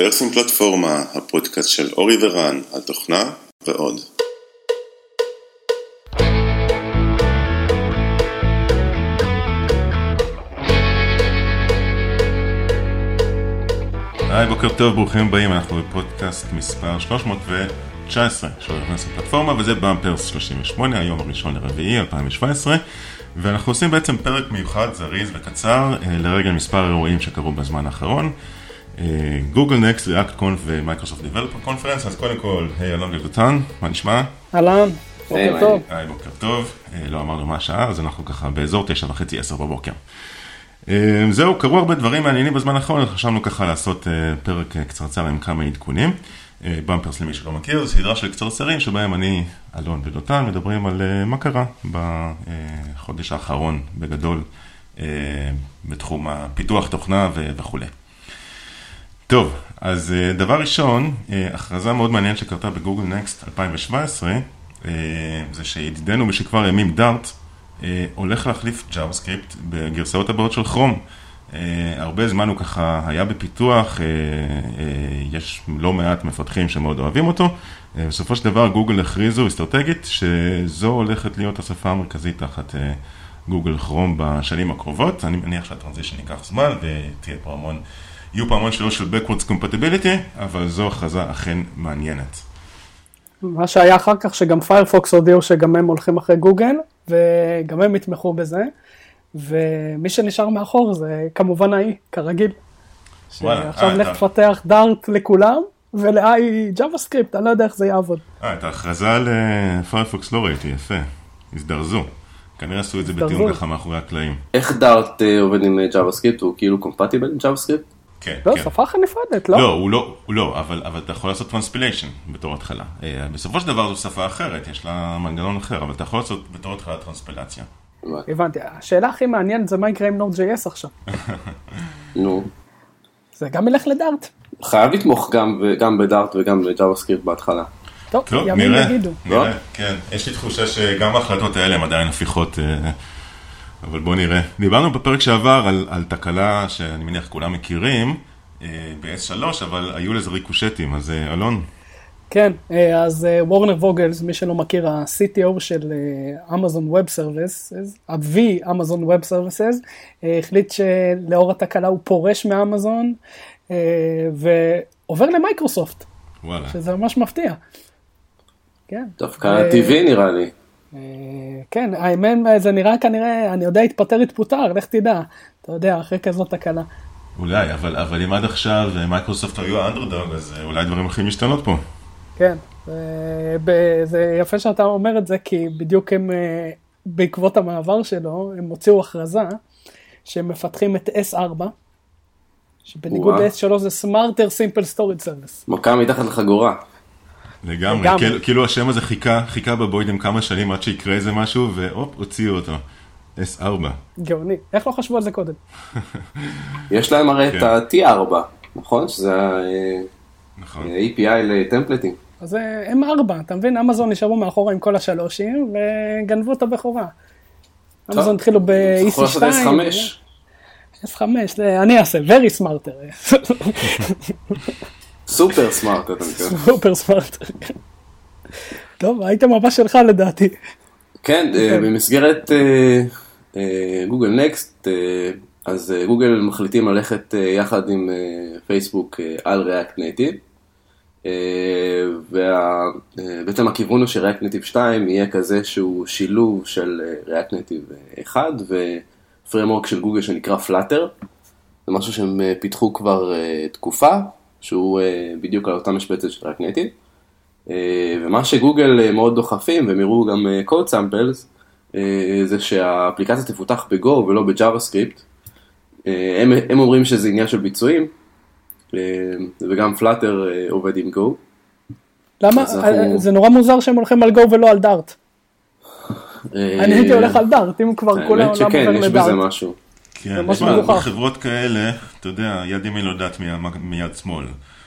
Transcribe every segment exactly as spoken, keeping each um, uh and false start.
ורסים פלטפורמה, הפודקאסט של אורי ורן, על תוכנה ועוד. היי, בוקר טוב, ברוכים הבאים, אנחנו בפודקאסט מספר שלוש מאות תשע עשרה של ורסים פלטפורמה, וזה במפרס שלושים ושמונה, היום הראשון לרביעי אלפיים שבע עשרה, ואנחנו עושים בעצם פרק מיוחד, זריז וקצר, לרגל מספר אירועים שקרו בזמן האחרון. גוגל נקסט, ריאקט קונף ומייקרוסופט דיבלופר קונפרנס. אז קודם כל, היי, אלון גלגוטן, מה נשמע? אלון, בוקר טוב. היי, בוקר טוב. לא אמרנו מה השעה, אז אנחנו ככה באזור תשע וחצי, עשר בבוקר. זהו, קרו הרבה דברים מעניינים בזמן האחרון, חשבנו ככה לעשות פרק קצרצר עם כמה עדכונים. במפרס למי שלא מכיר, זו סדרה של קצרצרים שבהם אני, אלון ודותן, מדברים על מה קרה בחודש האחרון בגדול בתחום הפיתוח תוכנה וכו'. טוב, אז דבר ראשון, הכרזה מאוד מעניינת שקרתה בגוגל נקסט אלפיים שבע עשרה, זה שידידנו בשכבר ימים דארט, הולך להחליף JavaScript בגרסאות הבאות של כרום. הרבה זמן הוא ככה היה בפיתוח, יש לא מעט מפתחים שמאוד אוהבים אותו. בסופו של דבר גוגל הכריזו אסטרטגית שזו הולכת להיות השפה המרכזית תחת גוגל כרום בשנים הקרובות. אני מניח שהטרנזישן ייקח זמן ותהיה פה המון, יהיו פה המון שאלות של backwards compatibility, אבל זו הכרזה אכן מעניינת. מה שהיה אחר כך שגם פיירפוקס הודיעו שגם הם הולכים אחרי גוגל, וגם הם יתמכו בזה, ומי שנשאר מאחור זה כמובן האי, כרגיל. שעכשיו לך תפתח דארט לכולם, ולאי JavaScript, אני לא יודע איך זה יעבוד. אה, את ההכרזה לפיירפוקס לא ראיתי, יפה, הזדרזו. כנראה עשו את זה בתיאום ככה מאחורי הקלעים. איך דארט עובד עם JavaScript? הוא כאילו קומפטיבל עם JavaScript? כן, לא, כן. שפה אחת נפרדת, לא? לא, הוא לא, הוא לא, אבל, אבל אתה יכול לעשות טרנספיליישן בתור התחלה. בסופו של דבר זו שפה אחרת, יש לה מנגנון אחר, אבל אתה יכול לעשות בתור התחלה טרנספילציה. הבנתי, השאלה הכי מעניינת זה מה יקרה עם Node.js עכשיו. נו. זה גם ילך לדארט. חייב לתמוך גם בדארט וגם ב-JavaScript בהתחלה. טוב, ימים יגידו. נראה, כן. יש לי תחושה שגם ההחלטות האלה הן עדיין הפיכות, אבל בוא נראה. דיברנו בפרק שעבר על, על תקלה שאני מניח כולם מכירים, ב-אס שלוש, אבל היו לזה ריקושטים, אז אלון? כן, אז וורנר ווגלס, מי שלא מכיר, ה-סי טי או של Amazon Web Services, ה-V Amazon Web Services, החליט שלאור התקלה הוא פורש מאמזון, ועובר למייקרוסופט, וואלה. שזה ממש מפתיע. כן. דווקא טבעי נראה לי. כן, האמת, זה נראה כנראה, אני יודע, התפטר התפוטר, לך תדע, אתה יודע, אחרי כזאת תקלה. אולי, אבל, אבל אם עד עכשיו מייקרוסופט היו האנדרדוג, אז אולי דברים הכי משתנות פה. כן, זה יפה שאתה אומר את זה, כי בדיוק הם, בעקבות המעבר שלו, הם הוציאו הכרזה, שהם מפתחים את אס ארבע, שבניגוד ל-אס שלוש זה Smarter Simple Storage Service. מכה מתחת לחגורה. לגמרי, כאילו, כאילו השם הזה חיכה, חיכה בבוידם כמה שנים עד שיקרה איזה משהו, והופ, הוציאו אותו. אס ארבע. גאוני. איך לא חשבו על זה קודם? יש להם הרי את ה-טי ארבע, נכון? שזה ה-איי פי איי לטמפלטים. אז הם ארבע, אתה מבין? אמזון נשארו מאחורה עם כל השלושים, וגנבו את הבכורה. אמזון התחילו ב-אי סי שתיים. אס חמש. אס חמש, אני אעשה, very smarter. סופר סמארט, אתה מכיר. סופר סמארט. טוב, הייתם הבא שלך לדעתי. כן, במסגרת גוגל נקסט, אז גוגל מחליטים ללכת יחד עם פייסבוק על ריאקט נייטיב, ובעצם הכיוון הוא שריאקט נייטיב שתיים יהיה כזה שהוא שילוב של ריאקט נייטיב אחד, ופריימוורק של גוגל שנקרא פלאטר, זה משהו שהם פיתחו כבר תקופה, שהוא בדיוק על אותה משבצת של ריאקט נייטיב, ומה שגוגל מאוד דוחפים, והם יראו גם code samples, זה שהאפליקציה תפותח בגו ולא בג'אווה-סקריפט. הם, הם אומרים שזה עניין של ביצועים, וגם פלאטר עובד עם גו. למה? אנחנו... זה נורא מוזר שהם הולכים על גו ולא על דארט. אני הייתי הולך על דארט, אם כבר כל העולם עובר לדארט. האמת שכן, יש בזה משהו. כן, בחברות כאלה, אתה יודע, יד ימין לא יודעת מיד שמאל.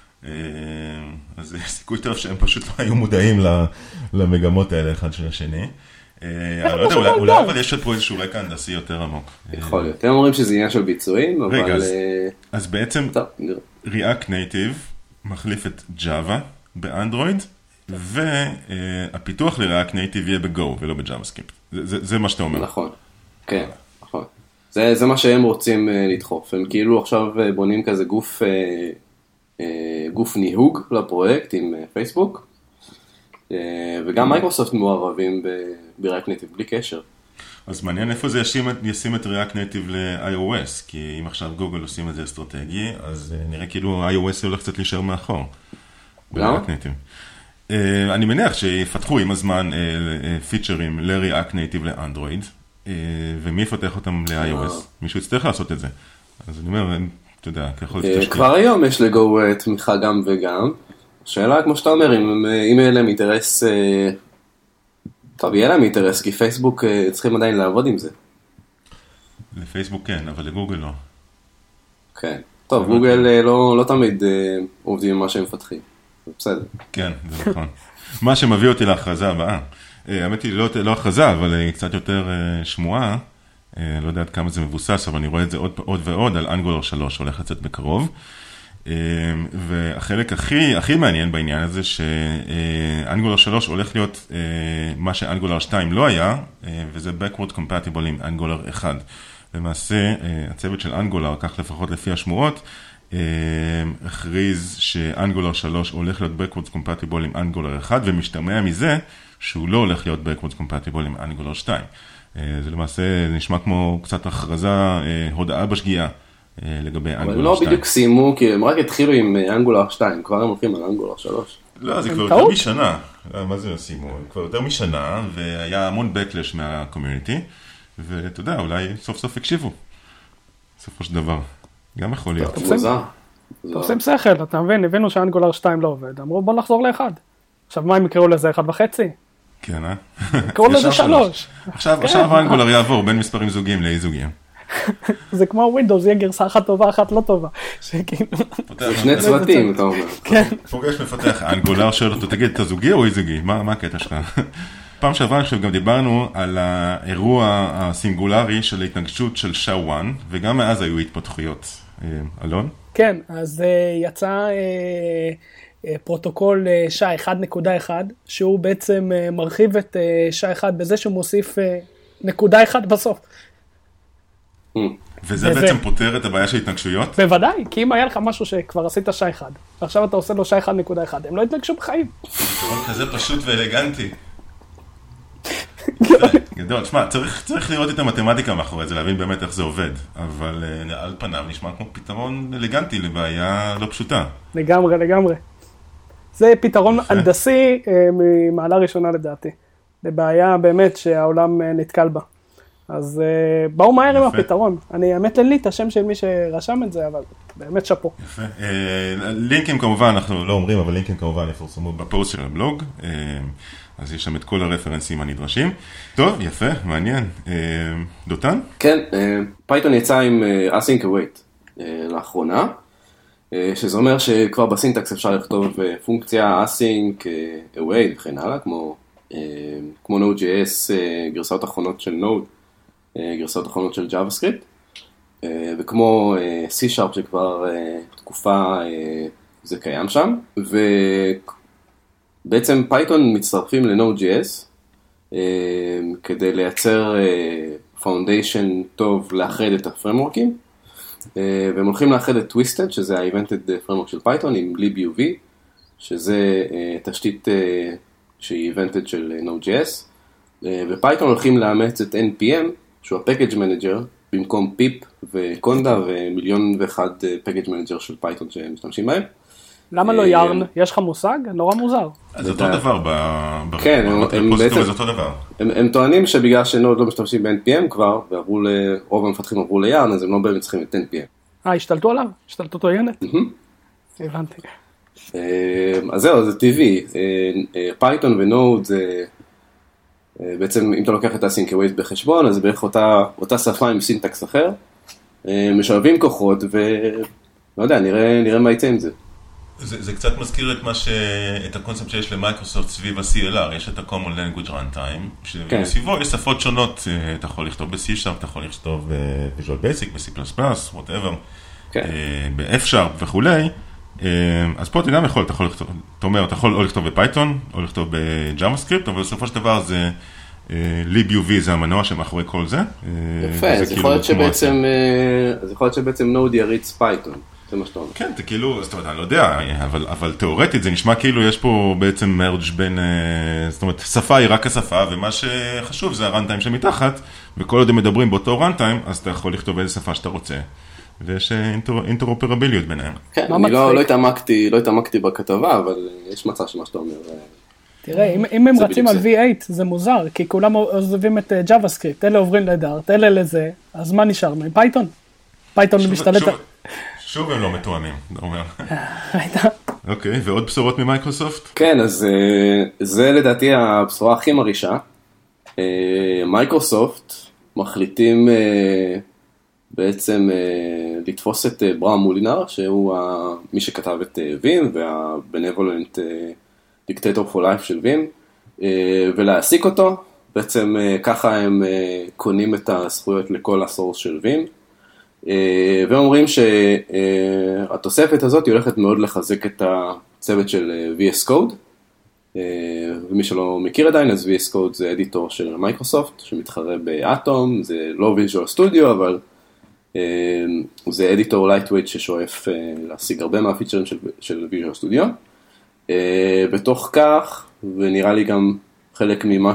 אז יש סיכוי טוב שהם פשוט לא היו מודעים למגמות האלה אחד של השני. אני לא יודע, אולי אבל יש פה איזשהו רקע הנדסי יותר עמוק. יכול להיות. אתם אומרים שזה עניין של ביצועים, אבל... רגע, אז בעצם React Native מחליף את Java באנדרואיד, והפיתוח ל-React Native יהיה ב-Go ולא ב-JavaScript. זה, זה, זה מה שאתה אומר. נכון, כן, נכון. זה, זה מה שהם רוצים לדחוף. הם כאילו עכשיו בונים כזה גוף, גוף ניהוג לפרויקט עם פייסבוק, וגם מייקרוסופט מעורבים ב-React Native בלי קשר. אז מעניין איפה זה ישים, ישים את React Native ל-iOS, כי אם עכשיו גוגל עושים את זה אסטרטגי, אז נראה כאילו iOS הולך קצת להישאר מאחור. למה? ב-React Native. אני מניח שיפתחו עם הזמן פיצ'רים ל-React Native לאנדרואיד, ומי יפתח אותם ל-iOS? מישהו יצטרך לעשות את זה. אז אני אומר, אתה יודע, ככל שתשקיע. כבר היום יש לגו תמיכה גם וגם. השאלה, כמו שאתה אומר, אם יהיה להם אינטרס... טוב, יהיה להם אינטרס, כי פייסבוק צריכים עדיין לעבוד עם זה. לפייסבוק כן, אבל לגוגל לא. כן. טוב, גוגל לא, לא תמיד עובדים עם מה שהם מפתחים. זה בסדר. כן, זה נכון. מה שמביא אותי להכרזה הבאה. האמת היא, לא, לא הכרזה, אבל קצת יותר שמועה. לא יודעת כמה זה מבוסס, אבל אני רואה את זה עוד, עוד ועוד על אנגולר שלוש, הולך לצאת בקרוב. והחלק הכי, הכי מעניין בעניין הזה, שאנגולר שלוש הולך להיות מה שאנגולר שתיים לא היה, וזה backward compatible עם אנגולר אחד. למעשה, הצוות של אנגולר, כך לפחות לפי השמועות, הכריז שאנגולר שלוש הולך להיות backward compatible עם אנגולר אחד, ומשתמע מזה שהוא לא הולך להיות backward compatible עם אנגולר שתיים. זה למעשה נשמע כמו קצת הכרזה, הודעה בשגיאה. לגבי אנגולר שתיים. אבל לא בדיוק סיימו, כי הם רק התחילו עם אנגולר שתיים, כבר הם הולכים על אנגולר שלוש. לא, זה כבר יותר משנה. מה זה סיימו? כבר יותר משנה, והיה המון backlash מהקומיוניטי, ואתה יודע, אולי סוף סוף הקשיבו. סופו של דבר. גם יכול להיות. מוזר. אתה עושים שכל, אתה מבין, הבינו שאנגולר שתיים לא עובד, אמרו בוא נחזור לאחד. עכשיו מה הם יקראו לזה? אחד וחצי? כן, אה? יקראו לזה שלוש. עכשיו אנגולר יעבור בין מספרים זוגיים לאי זוגיים. זה כמו ווינדוס, יהיה גרסה אחת טובה, אחת לא טובה. זה שני צוותים, אתה אומר. כן. פוגש מפתח אנגולר, שואל אותו, תגיד, אתה זוגי או אי זוגי? מה הקטע שלך? פעם שעברה, אני חושב, גם דיברנו על האירוע הסינגולרי של ההתנגשות של שא אחת, וגם מאז היו התפתחויות. אלון? כן, אז יצא פרוטוקול שא אחת נקודה אחת, שהוא בעצם מרחיב את שא אחת בזה שהוא מוסיף נקודה אחת בסוף. וזה בעצם פותר את הבעיה של התנגשויות? בוודאי, כי אם היה לך משהו שכבר עשית שא אחד, ועכשיו אתה עושה לו שא אחת נקודה אחת, הם לא התנגשו בחיים. פתרון כזה פשוט ואלגנטי. גדול, תשמע, צריך לראות את המתמטיקה מאחורי זה, להבין באמת איך זה עובד, אבל על פניו נשמע כמו פתרון אלגנטי לבעיה לא פשוטה. לגמרי, לגמרי. זה פתרון הנדסי ממעלה ראשונה לדעתי, לבעיה באמת שהעולם נתקל בה. אז uh, באו מהר עם הפתרון. אני האמת אין לי את השם של מי שרשם את זה, אבל באמת שפו. יפה. Uh, לינקים כמובן, אנחנו לא אומרים, אבל לינקים כמובן יפורסמו בפוסט של הבלוג. Uh, אז יש שם את כל הרפרנסים הנדרשים. טוב, יפה, מעניין. Uh, דותן? כן, פייתון uh, יצא עם uh, async await uh, לאחרונה, uh, שזה אומר שכבר בסינטקס אפשר לכתוב uh, פונקציה async uh, await וכן הלאה, כמו, uh, כמו Node.js, uh, גרסאות אחרונות של Node. גרסאות אחרונות של JavaScript, וכמו C-Sharp שכבר תקופה זה קיים שם, ובעצם Python מצטרפים ל-Node.js כדי לייצר foundation טוב לאחד את הפרמורקים, והם הולכים לאחד את Twisted, שזה ה-Evented Framework של Python, עם libuv, שזה תשתית שהיא Evented של Node.js, ופייתון הולכים לאמץ את N P M, שהוא ה-Package Manager, במקום פיפ וקונדה ומיליון ואחד Package Manager של פייתון שמשתמשים בהם. למה לא יארן? יש לך מושג? נורא מוזר. זה אותו דבר בפוסטום, זה אותו דבר. הם טוענים שבגלל שנוד לא משתמשים ב-N P M כבר, ורוב המפתחים עברו ליארן, אז הם לא באמת צריכים את N P M. אה, השתלטו עליו? השתלטות עוינת? הבנתי. אז זהו, זה טבעי. פייתון ונוד זה... בעצם אם אתה לוקח את async await בחשבון, אז בערך אותה, אותה שפה עם סינטקס אחר, משלבים כוחות, ולא יודע, נראה, נראה מה יצא עם זה. זה, זה קצת מזכיר את מה ש... את הקונספט שיש למייקרוסופט סביב ה-C L R, יש את ה-Common Language Runtime, שבסביבו יש שפות שונות, אתה יכול לכתוב ב-C-Sharp, אתה יכול לכתוב ב-Visual Basic, ב-C++, whatever, ב-F-Sharp וכולי, אז פה אתה גם יכול, אתה יכול לכתוב, אתה אומר, אתה יכול או לכתוב בפייתון, או לכתוב בג'אווה-סקריפט, אבל בסופו של דבר זה, ליב-יו-וי זה המנוע שמאחורי כל זה. יפה, אז יכול להיות שבעצם, אז יכול להיות שבעצם נוד יריץ פייתון, זה מה שאתה אומר. כן, זה כאילו, זאת אומרת, אני לא יודע, אבל, אבל תיאורטית זה נשמע כאילו יש פה בעצם מרג' בין, זאת אומרת, שפה היא רק השפה, ומה שחשוב זה הרנטיים שמתחת, וכל עוד הם מדברים באותו רנטיים, אז אתה יכול לכתוב איזה שפה שאתה רוצה. ויש אינטרופרביליות ביניהם. כן, אני לא התעמקתי, לא התעמקתי בכתבה, אבל יש מצע שמה שאתה אומר. תראה, אם הם רצים על וי אייט, זה מוזר, כי כולם עוזבים את JavaScript, אלה עוברים לדארט, אלה לזה, אז מה נשארנו? עם פייתון? פייתון משתלט... שוב הם לא מתואמים, אתה אומר. ראית? אוקיי, ועוד בשורות ממייקרוסופט? כן, אז זה לדעתי הבשורה הכי מרעישה. מייקרוסופט מחליטים... בעצם לתפוס את ברם מולינר, שהוא מי שכתב את וים, וה-benevolent dictator for life של וים, ולהעסיק אותו, בעצם ככה הם קונים את הזכויות לכל הסורס של וים, ואומרים שהתוספת הזאת היא הולכת מאוד לחזק את הצוות של וי אס Code, ומי שלא מכיר עדיין, אז וי אס Code זה אדיטור של מייקרוסופט, שמתחרה באטום, זה לא Visual Studio, אבל זה אדיטור לייטווייט ששואף להשיג הרבה מהפיצ'רים של, של Visual Studio. בתוך כך, ונראה לי גם חלק ממה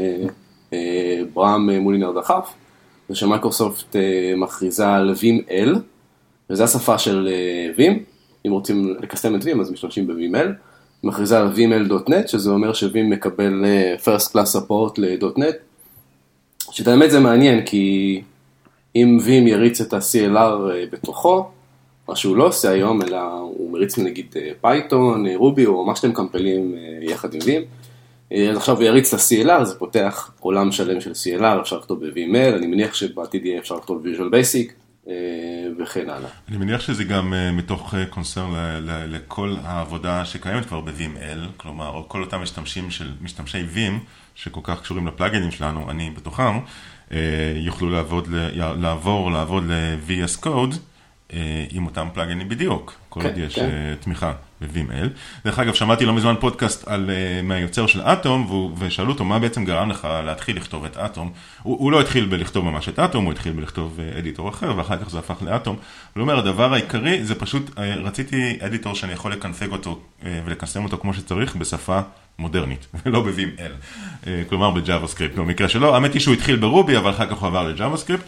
שברם מולינר דחף, זה שמייקרוסופט מכריזה על וים אל, וזו השפה של וים, אם רוצים לקסטם את וים אז משתמשים בווים אל, מכריזה על וים אל דוט נט, שזה אומר שווים מקבל first class support לדוט נט, שאת האמת זה מעניין, כי אם וים יריץ את ה-סי אל אר בתוכו, מה שהוא לא עושה היום, אלא הוא מריץ נגיד פייתון, רובי, או מה שאתם קמפלים יחד עם וים, אז עכשיו הוא יריץ את ה-סי אל אר, זה פותח עולם שלם של סי אל אר, אפשר לכתוב ב-וים אל, אני מניח שבעתיד יהיה אפשר לכתוב Visual Basic, וכן הלאה. אני מניח שזה גם מתוך קונסרן לכל העבודה שקיימת כבר ב-וים אל, כלומר, או כל אותם משתמשים של משתמשי וים, שכל כך קשורים לפלאגינים שלנו, אני בתוכם, יוכלו לעבוד, לעבור, לעבוד ל-וי אס Code עם אותם פלאגינים בדיוק, כל עוד יש תמיכה ב-וים אל. דרך אגב, שמעתי לא מזמן פודקאסט על מהיוצר של אטום, ושאלו אותו מה בעצם גרם לך להתחיל לכתוב את אטום. הוא, הוא לא התחיל בלכתוב ממש את אטום, הוא התחיל בלכתוב אדיטור אחר, ואחר כך זה הפך לאטום. הוא אומר, הדבר העיקרי זה פשוט, רציתי אדיטור שאני יכול לקנפג אותו ולקסם אותו כמו שצריך בשפה מודרנית, ולא ב-וים אל. כלומר ב-JavaScript. במקרה שלו, האמת היא שהוא התחיל ברובי, אבל אחר כך הוא עבר ל-JavaScript.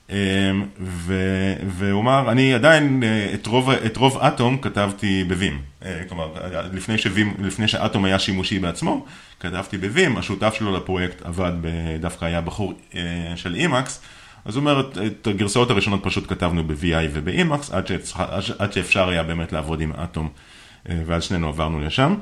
והוא אמר, אני עדיין את רוב, את רוב אטום כתבתי בווים. כלומר, לפני שווים, לפני שאטום היה שימושי בעצמו, כתבתי בווים, השותף שלו לפרויקט עבד, דווקא היה בחור של אימקס, אז הוא אומר, את הגרסאות הראשונות פשוט כתבנו ב-וי איי וב-אימקס, עד, עד שאפשר היה באמת לעבוד עם אטום, ואז שנינו עברנו לשם.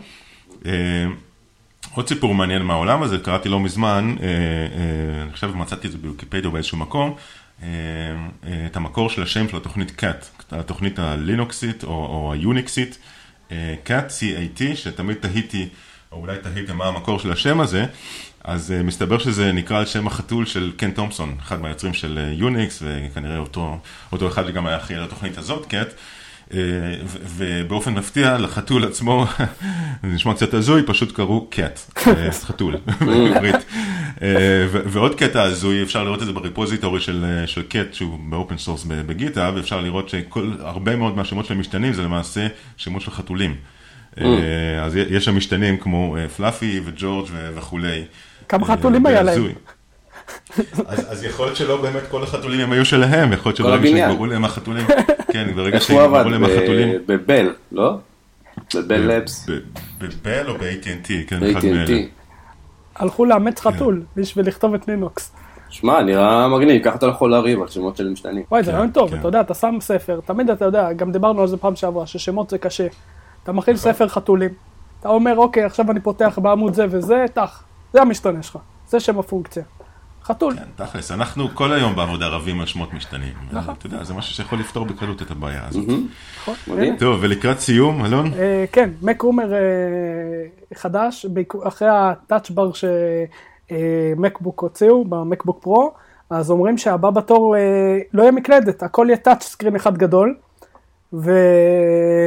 עוד סיפור מעניין מהעולם הזה, קראתי לא מזמן, אני חושב מצאתי את זה בוויקיפדיה באיזשהו מקום, את המקור של השם של התוכנית קאט, התוכנית הלינוקסית או, או היוניקסית, קאט, סי איי טי, שתמיד תהיתי, או אולי תהיתי מה המקור של השם הזה, אז מסתבר שזה נקרא על שם החתול של קן תומפסון, אחד מהיוצרים של יוניקס, וכנראה אותו, אותו אחד שגם היה אחראי לתוכנית הזאת, קאט, ובאופן מפתיע לחתול עצמו, זה נשמע קצת הזוי, פשוט קראו קאט, חתול, בעברית. ועוד קטע הזוי, אפשר לראות את זה בריפוזיטורי של קאט, שהוא באופן סורס בגיטה, ואפשר לראות שהרבה מאוד מהשמות של המשתנים זה למעשה שמות של חתולים. אז יש שם משתנים כמו פלאפי וג'ורג' וכולי. כמה חתולים היה להם? אז יכול להיות שלא באמת כל החתולים הם היו שלהם, יכול להיות שברגע שנגמרו להם החתולים, כן, ברגע שנגמרו להם החתולים. בבל, לא? בבל לבס. בבל או ב-איי טי אנד טי, כן, אחד מאלה. הלכו לאמץ חתול בשביל לכתוב את לינוקס. שמע, נראה מגניב, ככה אתה לא יכול להריב על שמות של משתנים. וואי, זה רעיון טוב, אתה יודע, אתה שם ספר, תמיד אתה יודע, גם דיברנו על זה פעם שעברה, ששמות זה קשה. אתה מכיל ספר חתולים, אתה אומר, אוקיי, עכשיו אני פותח בעמוד זה וזה, תח, זה המשתנה שלך, זה שם הפונקציה. חתול. כן, תכלס, אנחנו כל היום בעבודה רבים על שמות משתנים. אתה יודע, זה משהו שיכול לפתור בקלות את הבעיה הזאת. טוב, ולקראת סיום, אלון? כן, מק רומר חדש, אחרי הטאץ' בר שמקבוק הוציאו, במקבוק פרו, אז אומרים שהבא בתור לא יהיה מקלדת, הכל יהיה טאץ' סקרין אחד גדול,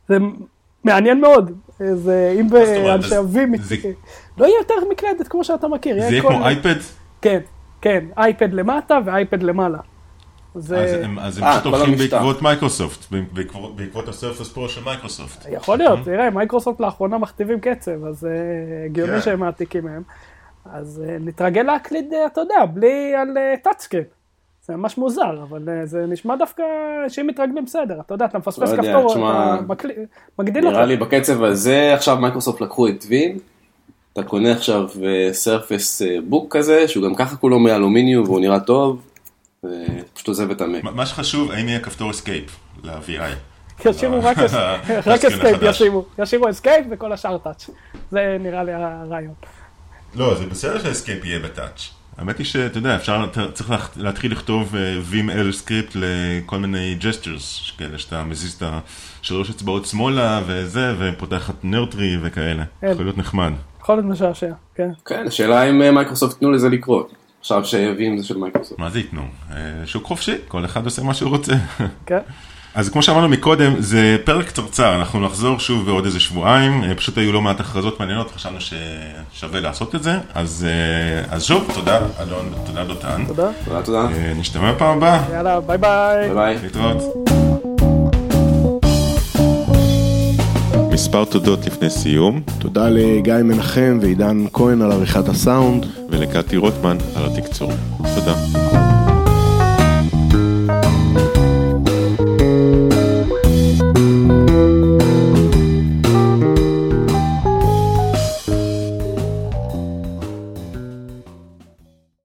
זה מעניין מאוד. זה, אם באנשי אבים, לא יהיה יותר מקלדת כמו שאתה מכיר. זה יהיה כמו אייפד? כן, כן, אייפד למטה ואייפד למעלה. אז הם פשוט הולכים בעקבות מייקרוסופט, בעקבות הסרפס פרו של מייקרוסופט. יכול להיות, תראה, מייקרוסופט לאחרונה מכתיבים קצב, אז הגיוני שהם מעתיקים מהם. אז נתרגל להקליד, אתה יודע, בלי על טאצ'סקרין. זה ממש מוזר, אבל זה נשמע דווקא שאם מתרגלים בסדר. אתה יודע, אתה מפספס כפתור, אתה מגדיל אותו. נראה לי בקצב הזה, עכשיו מייקרוסופט לקחו את וין, אתה קונה עכשיו סרפס בוק כזה, שהוא גם ככה כולו מאלומיניום והוא נראה טוב, ופשוט עוזב את המק. מה שחשוב, האם יהיה כפתור אסקייפ ל-וי איי? ישירו רק אסקייפ, ישירו. ישירו אסקייפ וכל השאר טאץ'. זה נראה לי הרעיון. לא, זה בסדר שהאסקייפ יהיה בטאץ'. האמת היא שאתה יודע, אפשר, צריך להתחיל לכתוב וים אל סקריפט לכל מיני ג'סטרס, כאלה שאתה מזיז את השלוש אצבעות שמאלה וזה, ופותח את נרטרי וכאלה. יכול להיות נחמד. יכול להיות משעשע, כן. כן, השאלה אם מייקרוסופט תנו לזה לקרות. עכשיו שווים זה של מייקרוסופט. מה זה ייתנו? שוק חופשי, כל אחד עושה מה שהוא רוצה. כן. אז כמו שאמרנו מקודם, זה פרק קצרצר, אנחנו נחזור שוב בעוד איזה שבועיים, פשוט היו לא מעט הכרזות מעניינות, חשבנו ששווה לעשות את זה, אז, אז שוב, תודה אלון, תודה דותן. תודה. תודה, תודה. נשתמע בפעם הבאה. יאללה, ביי ביי. ביי ביי. להתראות. מספר תודות לפני סיום. תודה לגיא מנחם ועידן כהן על עריכת הסאונד. ולקטי רוטמן על התקצור. תודה.